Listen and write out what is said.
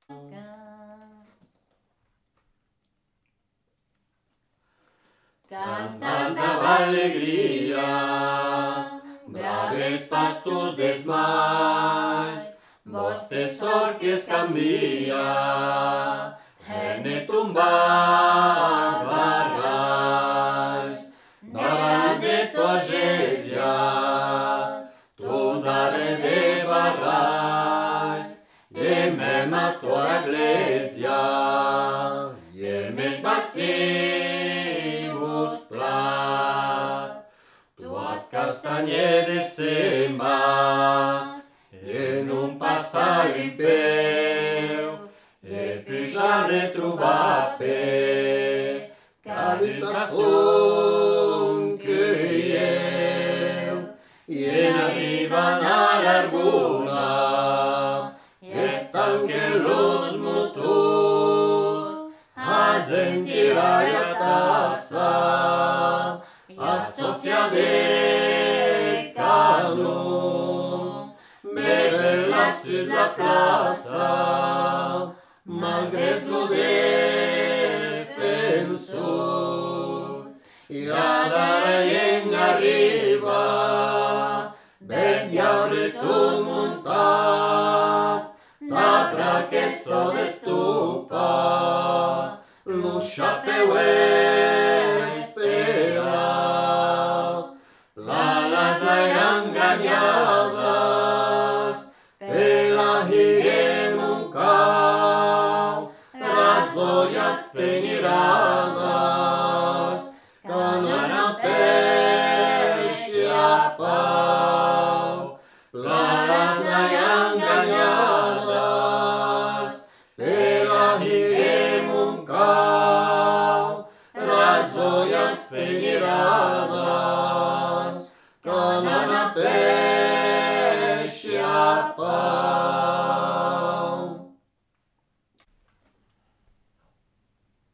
Cantant amb alegria, braves pastos des mars, vostre sort que es canvia, en tombar barras, davant de tues gesies, tu darre de barras, i mem a tua església, i mes bassivos plats, tuat castanyer de sembas, en un passar en peu, e pujar retrobape, caditasun que ieu, i en arriban a l'arbuna, estanquen los motors, a sentir la tassa, a sofia de canon, beberla sur la plaça, malgré lo defensor, i